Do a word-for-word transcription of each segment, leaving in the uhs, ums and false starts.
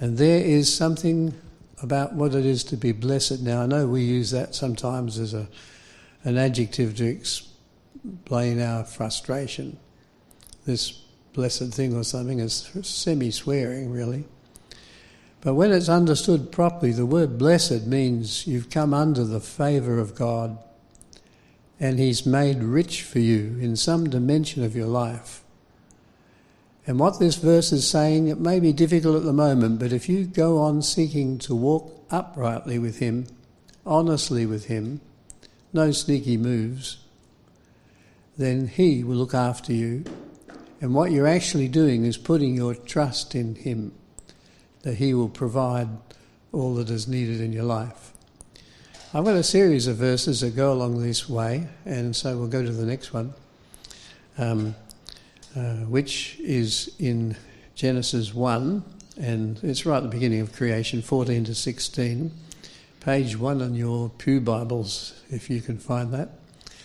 And there is something about what it is to be blessed. Now, I know we use that sometimes as a an adjective to explain our frustration. This blessed thing or something is semi-swearing, really. But when it's understood properly, the word blessed means you've come under the favour of God and he's made rich for you in some dimension of your life. And what this verse is saying, it may be difficult at the moment, but if you go on seeking to walk uprightly with him, honestly with him, no sneaky moves, then he will look after you. And what you're actually doing is putting your trust in him, that he will provide all that is needed in your life. I've got a series of verses that go along this way, and so we'll go to the next one, um, uh, which is in Genesis one, and it's right at the beginning of creation, fourteen to sixteen. Page one on your pew Bibles, if you can find that.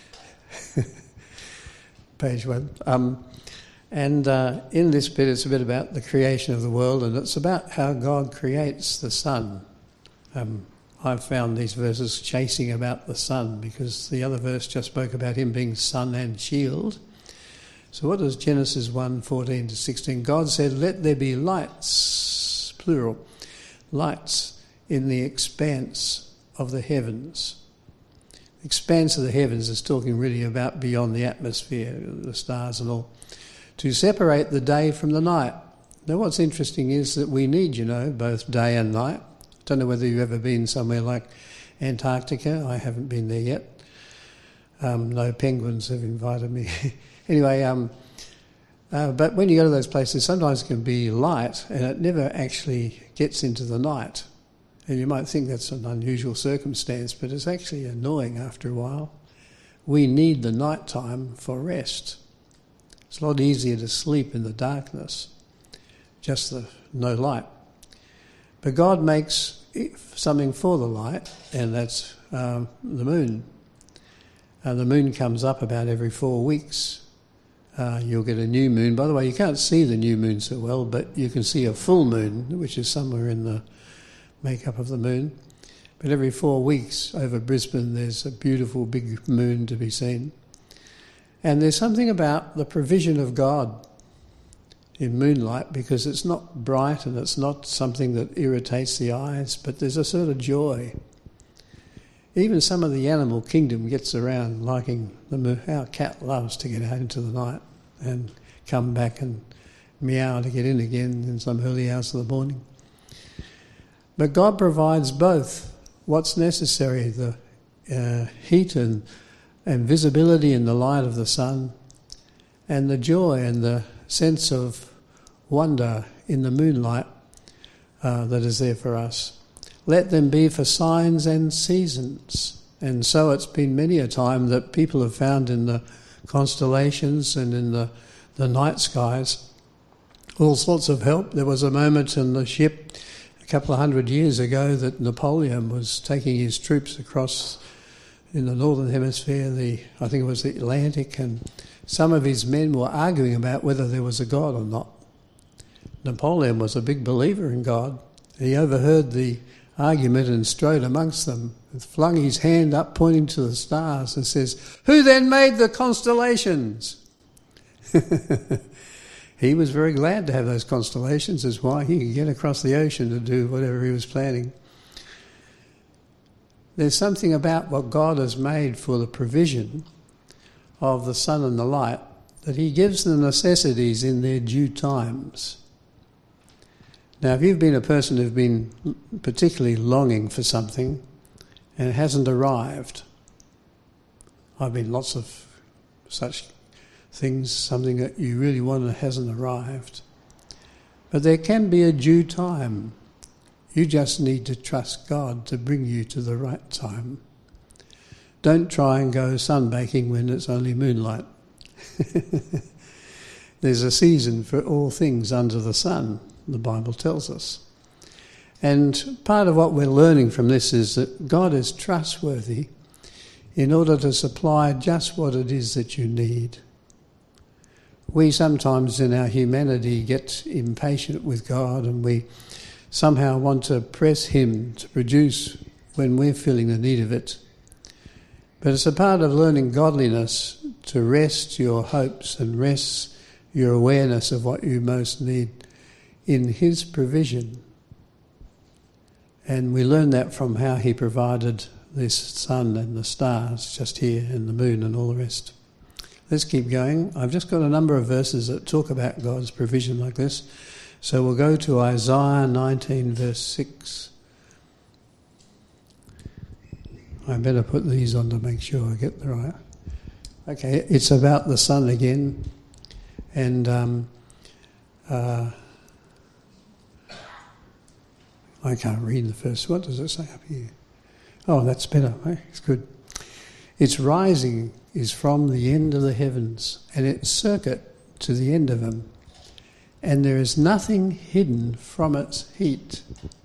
Page one. Um, and uh, in this bit, it's a bit about the creation of the world, and it's about how God creates the sun. Um, I've found these verses chasing about the sun, because the other verse just spoke about him being sun and shield. So what does Genesis one, fourteen to sixteen? God said, "Let there be lights," plural, lights, in the expanse of the heavens. The expanse of the heavens is talking really about beyond the atmosphere, the stars and all, to separate the day from the night. Now what's interesting is that we need, you know, both day and night. I don't know whether you've ever been somewhere like Antarctica. I haven't been there yet. Um, no penguins have invited me. anyway, um, uh, but when you go to those places, sometimes it can be light and it never actually gets into the night. And you might think that's an unusual circumstance, but it's actually annoying after a while. We need the night time for rest. It's a lot easier to sleep in the darkness, just the no light. But God makes something for the light, and that's um, the moon. Uh, the moon comes up about every four weeks. Uh, you'll get a new moon. By the way, you can't see the new moon so well, but you can see a full moon, which is somewhere in the makeup of the moon. But every four weeks over Brisbane there's a beautiful big moon to be seen. And there's something about the provision of God in moonlight, because it's not bright and it's not something that irritates the eyes, but there's a sort of joy. Even some of the animal kingdom gets around liking the moon. Our cat loves to get out into the night and come back and meow to get in again in some early hours of the morning. But God provides both what's necessary, the uh, heat and, and visibility in the light of the sun, and the joy and the sense of wonder in the moonlight uh, that is there for us. Let them be for signs and seasons. And so it's been many a time that people have found in the constellations and in the, the night skies all sorts of help. There was a moment in the ship a couple of hundred years ago that Napoleon was taking his troops across in the northern hemisphere, the I think it was the Atlantic, and some of his men were arguing about whether there was a God or not. Napoleon was a big believer in God. He overheard the argument and strode amongst them and flung his hand up pointing to the stars and says, "Who then made the constellations?" He was very glad to have those constellations, as why he could get across the ocean to do whatever he was planning. There's something about what God has made for the provision of the sun and the light, that he gives the necessities in their due times. Now, if you've been a person who's been particularly longing for something and it hasn't arrived, I've been lots of such things, something that you really want and hasn't arrived. But there can be a due time. You just need to trust God to bring you to the right time. Don't try and go sunbaking when it's only moonlight. There's a season for all things under the sun, the Bible tells us. And part of what we're learning from this is that God is trustworthy in order to supply just what it is that you need. We sometimes in our humanity get impatient with God, and we somehow want to press him to produce when we're feeling the need of it. But it's a part of learning godliness to rest your hopes and rest your awareness of what you most need in his provision. And we learn that from how he provided this sun and the stars just here and the moon and all the rest. Let's keep going. I've just got a number of verses that talk about God's provision like this. So we'll go to Isaiah nineteen verse six. I better put these on to make sure I get the right. Okay, it's about the sun again. And um, uh, I can't read the first. What does it say up here? Oh, that's better. Eh? It's good. Its rising is from the end of the heavens, and its circuit to the end of them. And there is nothing hidden from its heat.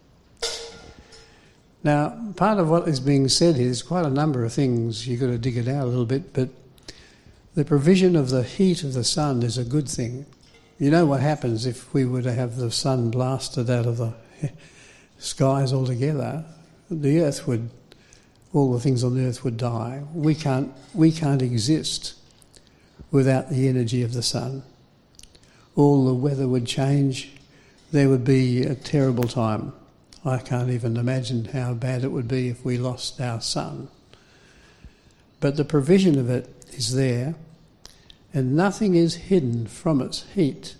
Now, part of what is being said here is quite a number of things. You've got to dig it out a little bit, but the provision of the heat of the sun is a good thing. You know what happens if we were to have the sun blasted out of the skies altogether? The earth would, all the things on the earth would die. We can't, we can't exist without the energy of the sun. All the weather would change. There would be a terrible time. I can't even imagine how bad it would be if we lost our sun. But the provision of it is there, and nothing is hidden from its heat.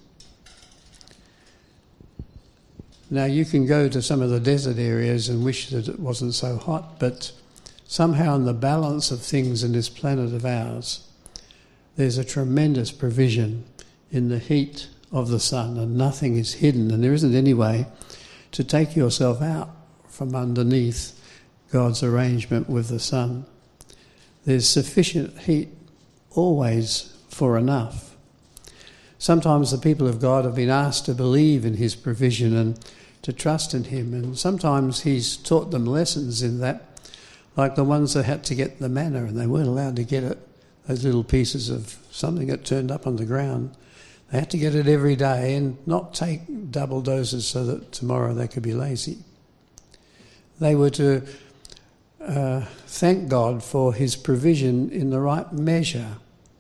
Now, you can go to some of the desert areas and wish that it wasn't so hot, but somehow in the balance of things in this planet of ours, there's a tremendous provision in the heat of the sun, and nothing is hidden, and there isn't any way to take yourself out from underneath God's arrangement with the sun. There's sufficient heat always for enough. Sometimes the people of God have been asked to believe in his provision and to trust in him, and sometimes he's taught them lessons in that, like the ones that had to get the manna and they weren't allowed to get it, those little pieces of something that turned up on the ground. They had to get it every day and not take double doses so that tomorrow they could be lazy. They were to uh, thank God for his provision in the right measure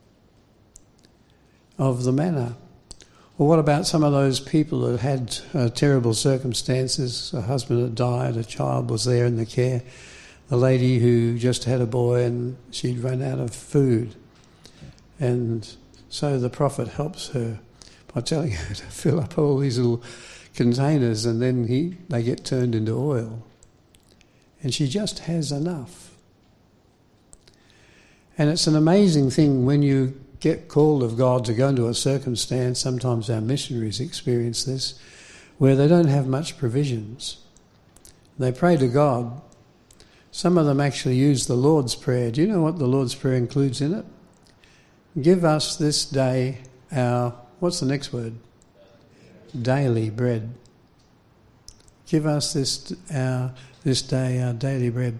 of the manna. Well, what about some of those people that had uh, terrible circumstances? A husband had died, a child was there in the care, a lady who just had a boy and she'd run out of food. And so the prophet helps her by telling her to fill up all these little containers, and then he, they get turned into oil. And she just has enough. And it's an amazing thing when you get called of God to go into a circumstance. Sometimes our missionaries experience this, where they don't have much provisions. They pray to God. Some of them actually use the Lord's Prayer. Do you know what the Lord's Prayer includes in it? Give us this day our, what's the next word? Daily bread. Give us this our this day our daily bread.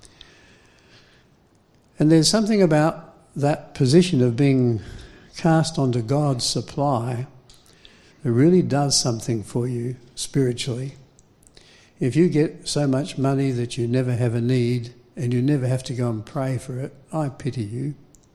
And there's something about that position of being cast onto God's supply that really does something for you spiritually. If you get so much money that you never have a need and you never have to go and pray for it, I pity you.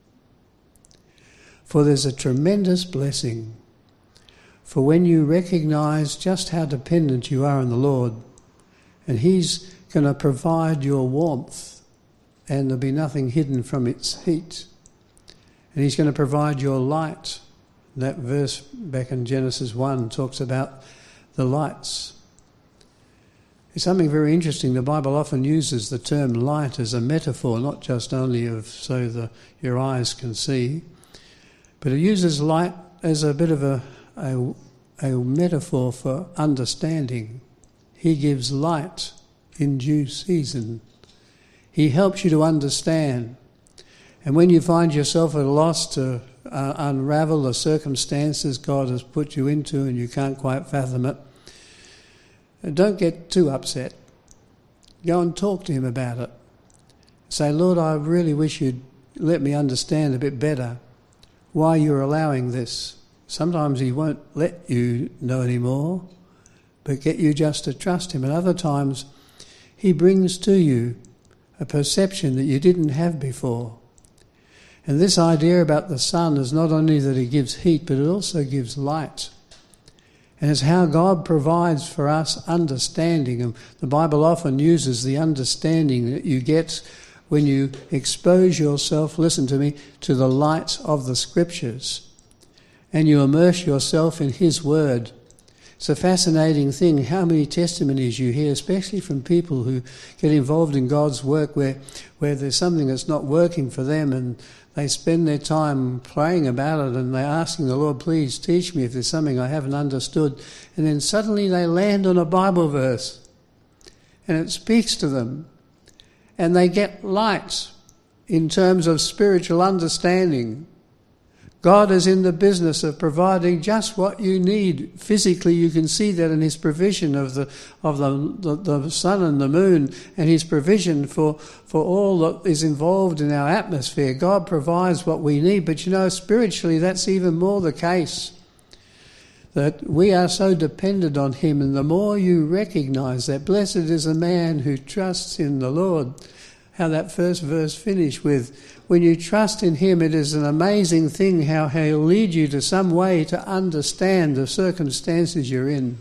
For there's a tremendous blessing for when you recognise just how dependent you are on the Lord, and he's going to provide your warmth and there'll be nothing hidden from its heat. And he's going to provide your light. That verse back in Genesis one talks about the lights. It's something very interesting. The Bible often uses the term light as a metaphor, not just only of so the your eyes can see, but it uses light as a bit of a, a, a metaphor for understanding. He gives light in due season. He helps you to understand. And when you find yourself at a loss to uh, unravel the circumstances God has put you into and you can't quite fathom it, don't get too upset. Go and talk to him about it. Say, Lord, I really wish you'd let me understand a bit better why you're allowing this. Sometimes he won't let you know anymore, but get you just to trust him. And other times he brings to you a perception that you didn't have before. And this idea about the sun is not only that it gives heat, but it also gives light. And it's how God provides for us understanding. And the Bible often uses the understanding that you get when you expose yourself, listen to me, to the light of the Scriptures. And you immerse yourself in his word. It's a fascinating thing how many testimonies you hear, especially from people who get involved in God's work where, where there's something that's not working for them, and they spend their time praying about it and they're asking the Lord, please teach me if there's something I haven't understood. And then suddenly they land on a Bible verse and it speaks to them and they get light in terms of spiritual understanding. God is in the business of providing just what you need. Physically, you can see that in his provision of the of the, the, the sun and the moon, and his provision for, for all that is involved in our atmosphere. God provides what we need. But you know, spiritually, that's even more the case. That we are so dependent on him, and the more you recognise that, blessed is a man who trusts in the Lord. How that first verse finished with, when you trust in him, it is an amazing thing how he'll lead you to some way to understand the circumstances you're in.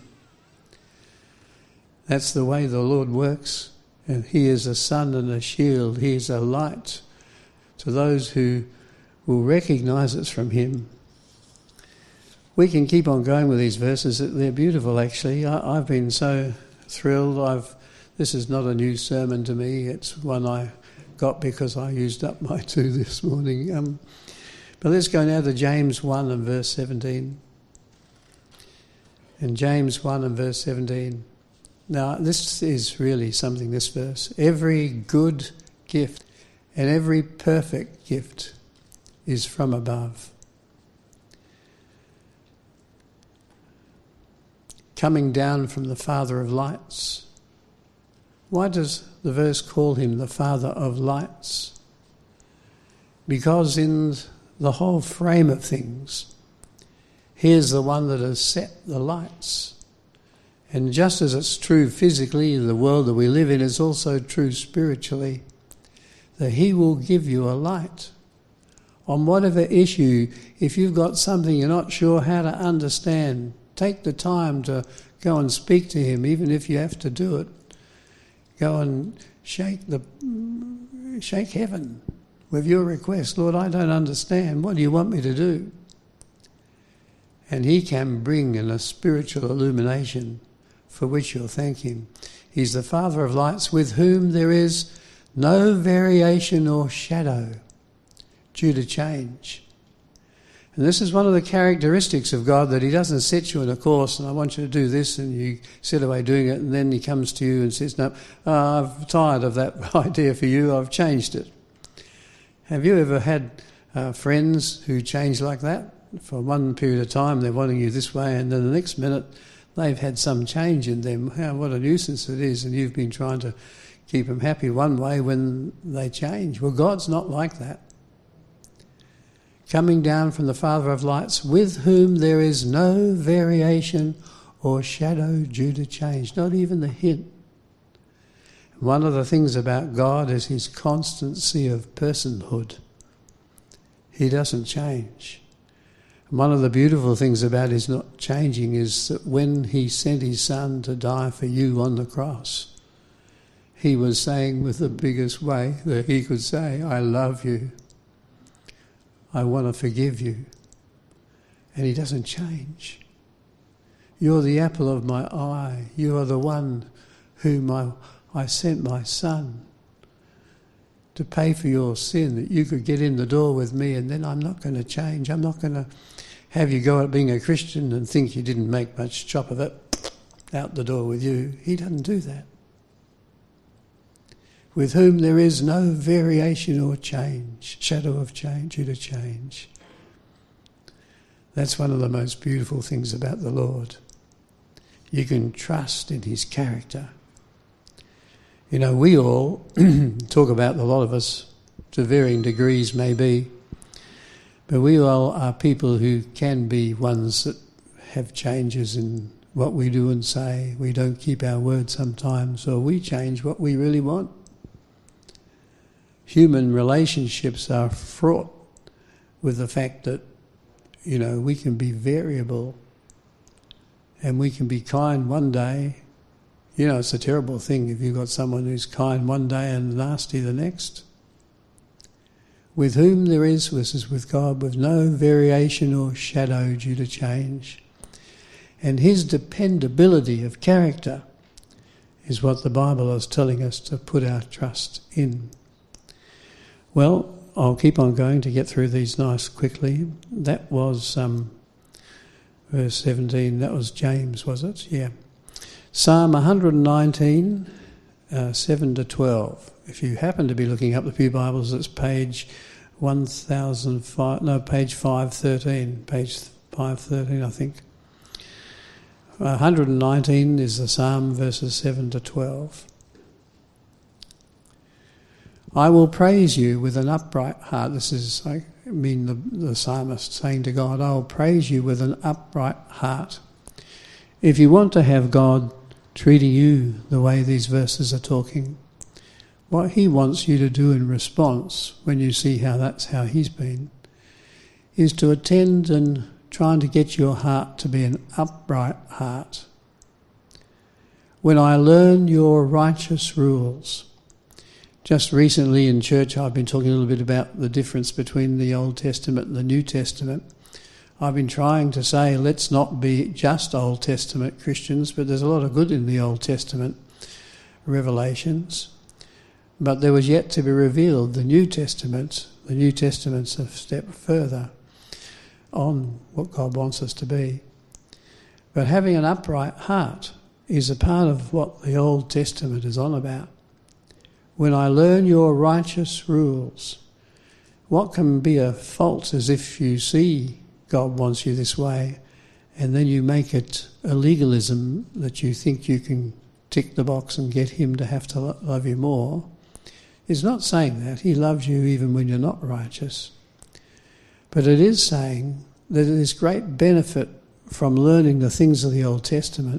That's the way the Lord works. And he is a sun and a shield. He is a light to those who will recognise it's from him. We can keep on going with these verses. They're beautiful, actually. I, I've been so thrilled. I've This is not a new sermon to me. It's one I got because I used up my two this morning. Um, but let's go now to James one and verse seventeen. In James one and verse seventeen. Now, this is really something, this verse. Every good gift and every perfect gift is from above, coming down from the Father of lights. Why does the verse call him the Father of lights? Because in the whole frame of things, he is the one that has set the lights. And just as it's true physically, the world that we live in is also true spiritually, that he will give you a light. On whatever issue, if you've got something you're not sure how to understand, take the time to go and speak to him, even if you have to do it. Go and shake the shake heaven with your request. Lord, I don't understand. What do you want me to do? And he can bring in a spiritual illumination for which you'll thank him. He's the Father of lights, with whom there is no variation or shadow due to change. And this is one of the characteristics of God, that he doesn't set you in a course and I want you to do this and you sit away doing it, and then he comes to you and says, no, uh, I'm tired of that idea for you, I've changed it. Have you ever had uh, friends who change like that? For one period of time they're wanting you this way, and then the next minute they've had some change in them. How, what a nuisance it is, and you've been trying to keep them happy one way when they change. Well, God's not like that. Coming down from the Father of lights, with whom there is no variation or shadow due to change, not even a hint. One of the things about God is his constancy of personhood. He doesn't change. And one of the beautiful things about his not changing is that when he sent his Son to die for you on the cross, he was saying with the biggest way that he could say, I love you. I want to forgive you. And he doesn't change. You're the apple of my eye. You are the one whom I, I sent my Son to pay for your sin, that you could get in the door with me, and then I'm not going to change. I'm not going to have you go out being a Christian and think you didn't make much chop of it, out the door with you. He doesn't do that. With whom there is no variation or change, shadow of change due to change. That's one of the most beautiful things about the Lord. You can trust in his character. You know, we all talk about, a lot of us, to varying degrees maybe, but we all are people who can be ones that have changes in what we do and say. We don't keep our word sometimes, or we change what we really want. Human relationships are fraught with the fact that, you know, we can be variable and we can be kind one day. You know, it's a terrible thing if you've got someone who's kind one day and nasty the next. With whom there is, this is with God, with no variation or shadow due to change. And his dependability of character is what the Bible is telling us to put our trust in. Well, I'll keep on going to get through these nice quickly. That was um, verse seventeen, that was James, was it? Yeah. Psalm one nineteen, uh, seven to twelve. If you happen to be looking up the Pew Bibles, it's page one thousand five, no, page five thirteen, page five thirteen, I think. one nineteen is the Psalm, verses seven to twelve. I will praise you with an upright heart. This is, I mean, the, the psalmist saying to God, I will praise you with an upright heart. If you want to have God treating you the way these verses are talking, what he wants you to do in response, when you see how that's how he's been, is to attend and trying to get your heart to be an upright heart. When I learn your righteous rules. Just recently in church I've been talking a little bit about the difference between the Old Testament and the New Testament. I've been trying to say let's not be just Old Testament Christians, but there's a lot of good in the Old Testament revelations. But there was yet to be revealed the New Testament. The New Testament's a step further on what God wants us to be. But having an upright heart is a part of what the Old Testament is on about. When I learn your righteous rules, what can be a fault is if you see God wants you this way and then you make it a legalism that you think you can tick the box and get him to have to love you more. It's not saying that. He loves you even when you're not righteous. But it is saying that there's great benefit from learning the things of the Old Testament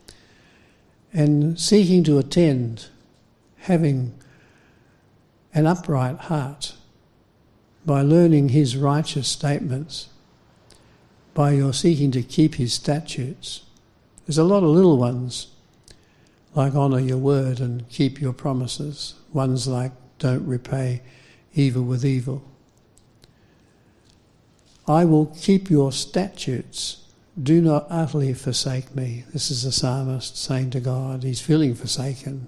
and seeking to attend, having an upright heart by learning his righteous statements, by your seeking to keep his statutes. There's a lot of little ones, like honour your word and keep your promises. Ones like don't repay evil with evil. I will keep your statutes. Do not utterly forsake me. This is the psalmist saying to God. He's feeling forsaken.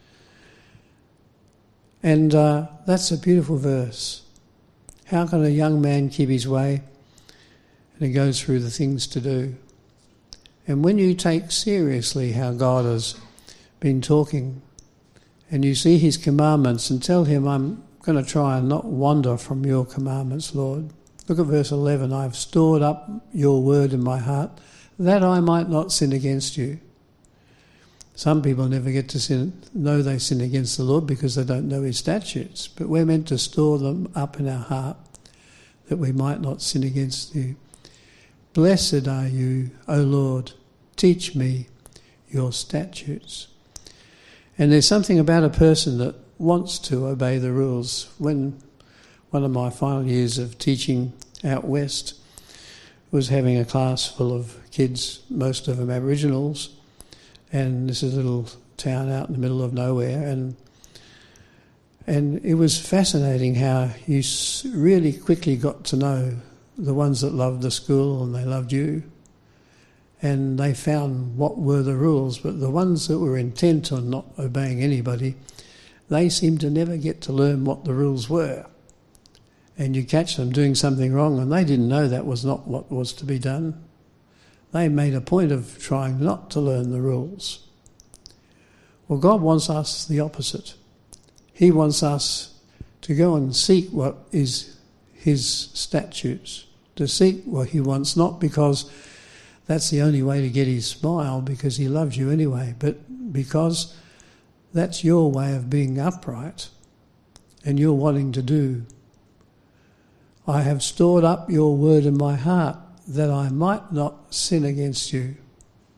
And uh, that's a beautiful verse. How can a young man keep his way? And he goes through the things to do. And when you take seriously how God has been talking, and you see his commandments and tell him, I'm going to try and not wander from your commandments, Lord. Look at verse eleven. I've stored up your word in my heart that I might not sin against you. Some people never get to sin, know they sin against the Lord because they don't know his statutes. But we're meant to store them up in our heart that we might not sin against you. Blessed are you, O Lord. Teach me your statutes. And there's something about a person that wants to obey the rules. When one of my final years of teaching out west was having a class full of kids, most of them Aboriginals, and this is a little town out in the middle of nowhere, and and it was fascinating how you really quickly got to know the ones that loved the school and they loved you, and they found what were the rules, but the ones that were intent on not obeying anybody, they seemed to never get to learn what the rules were. And you catch them doing something wrong and they didn't know that was not what was to be done. They made a point of trying not to learn the rules. Well, God wants us the opposite. He wants us to go and seek what is his statutes, to seek what he wants, not because that's the only way to get his smile, because he loves you anyway, but because that's your way of being upright and you're wanting to do. I have stored up your word in my heart that I might not sin against you.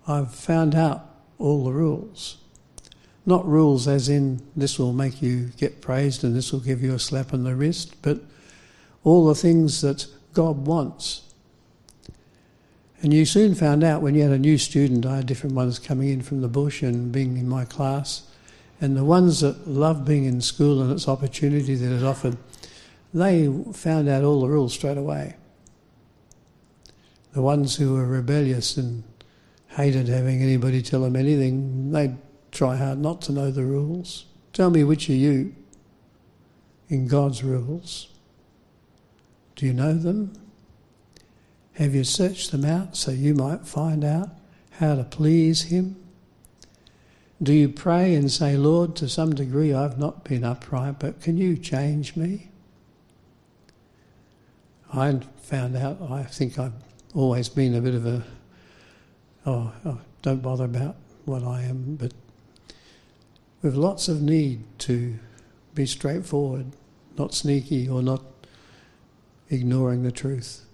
I've found out all the rules. Not rules as in this will make you get praised and this will give you a slap on the wrist, but all the things that God wants. And you soon found out when you had a new student, I had different ones coming in from the bush and being in my class, and the ones that loved being in school and its opportunity that it offered, they found out all the rules straight away. The ones who were rebellious and hated having anybody tell them anything, they'd try hard not to know the rules. Tell me, which are you in God's rules? Do you know them? Have you searched them out so you might find out how to please him? Do you pray and say, Lord, to some degree I've not been upright, but can you change me? I found out, I think I've always been a bit of a, oh, oh don't bother about what I am, but with lots of need to be straightforward, not sneaky or not ignoring the truth.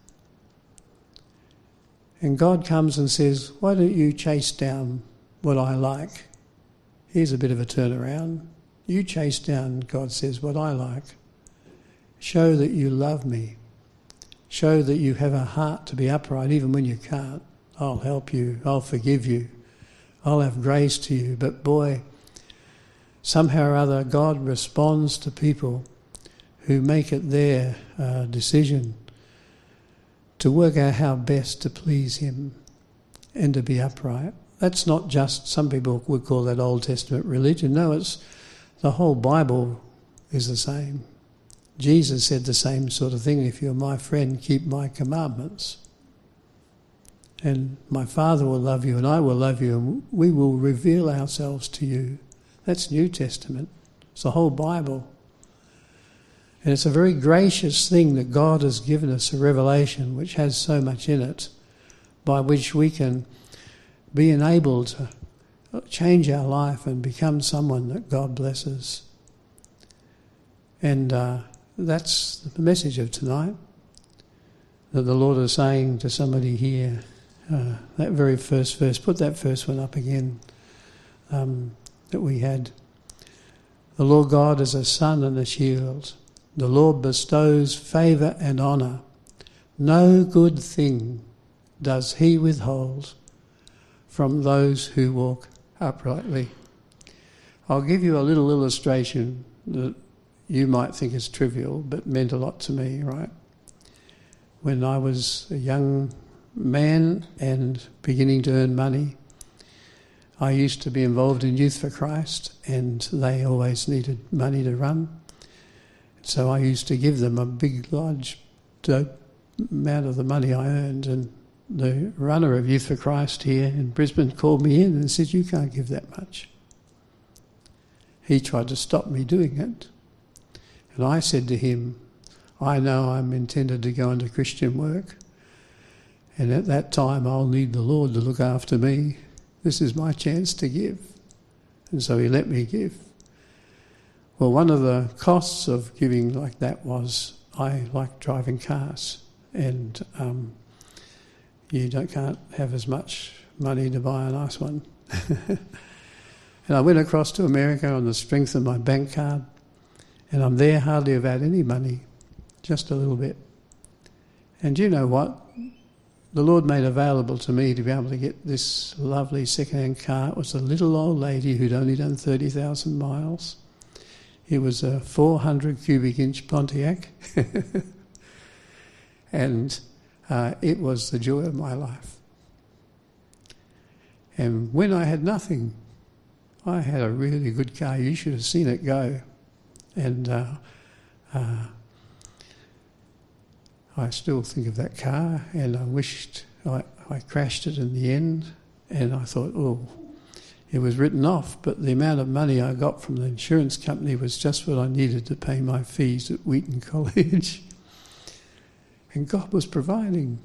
And God comes and says, why don't you chase down what I like? Here's a bit of a turnaround. You chase down, God says, what I like. Show that you love me. Show that you have a heart to be upright even when you can't. I'll help you. I'll forgive you. I'll have grace to you. But boy, somehow or other, God responds to people who make it their uh, decision to work out how best to please him and to be upright. That's not just, some people would call that Old Testament religion. No, it's the whole Bible is the same. Jesus said the same sort of thing, if you're my friend, keep my commandments. And my Father will love you and I will love you and we will reveal ourselves to you. That's New Testament. It's the whole Bible. And it's a very gracious thing that God has given us, a revelation which has so much in it, by which we can be enabled to change our life and become someone that God blesses. And uh, that's the message of tonight, that the Lord is saying to somebody here. Uh, that very first verse, put that first one up again, um, that we had. The Lord God is a sun and a shield. The Lord bestows favour and honour. No good thing does he withhold from those who walk uprightly. I'll give you a little illustration that you might think is trivial, but meant a lot to me, right? When I was a young man and beginning to earn money, I used to be involved in Youth for Christ, and they always needed money to run. So I used to give them a big, large amount of the money I earned, and the runner of Youth for Christ here in Brisbane called me in and said, you can't give that much. He tried to stop me doing it. And I said to him, I know I'm intended to go into Christian work, and at that time I'll need the Lord to look after me. This is my chance to give. And so he let me give. Well, one of the costs of giving like that was I like driving cars, and um, you don't, can't have as much money to buy a nice one. And I went across to America on the strength of my bank card, and I'm there hardly without any money, just a little bit. And you know what? The Lord made available to me to be able to get this lovely second-hand car. It was a little old lady who'd only done thirty thousand miles. It was a four hundred cubic inch Pontiac. And uh, it was the joy of my life. And when I had nothing, I had a really good car. You should have seen it go. And uh, uh, I still think of that car, and I wished I, I crashed it in the end, and I thought, oh, it was written off, but the amount of money I got from the insurance company was just what I needed to pay my fees at Wheaton College. And God was providing.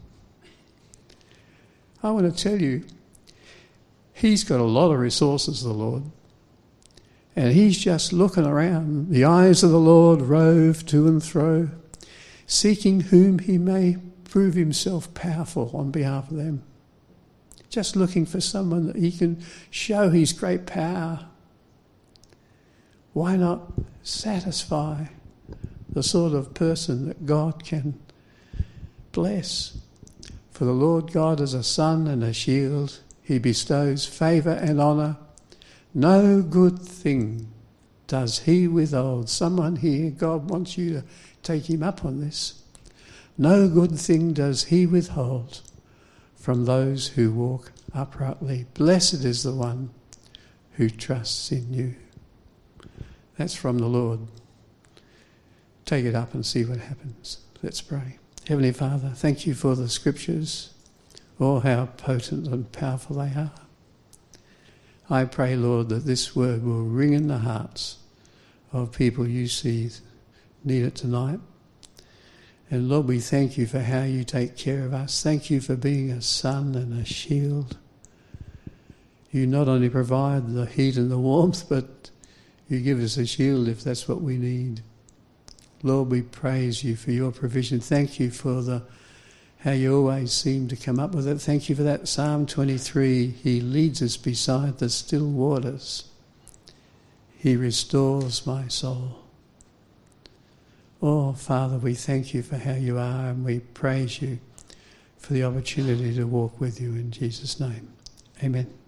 I want to tell you, he's got a lot of resources, the Lord. And he's just looking around. The eyes of the Lord rove to and fro, seeking whom he may prove himself powerful on behalf of them. just looking for someone that he can show his great power. Why not satisfy the sort of person that God can bless? For the Lord God is a sun and a shield. He bestows favour and honour. No good thing does he withhold. Someone here, God wants you to take him up on this. No good thing does he withhold from those who walk uprightly. Blessed is the one who trusts in you. That's from the Lord. Take it up and see what happens. Let's pray. Heavenly Father, thank you for the scriptures. Oh, how potent and powerful they are. I pray, Lord, that this word will ring in the hearts of people you see need it tonight. And Lord, we thank you for how you take care of us. Thank you for being a sun and a shield. You not only provide the heat and the warmth, but you give us a shield if that's what we need. Lord, we praise you for your provision. Thank you for the how you always seem to come up with it. Thank you for that Psalm twenty-three. He leads us beside the still waters. He restores my soul. Oh, Father, we thank you for how you are, and we praise you for the opportunity to walk with you in Jesus' name. Amen.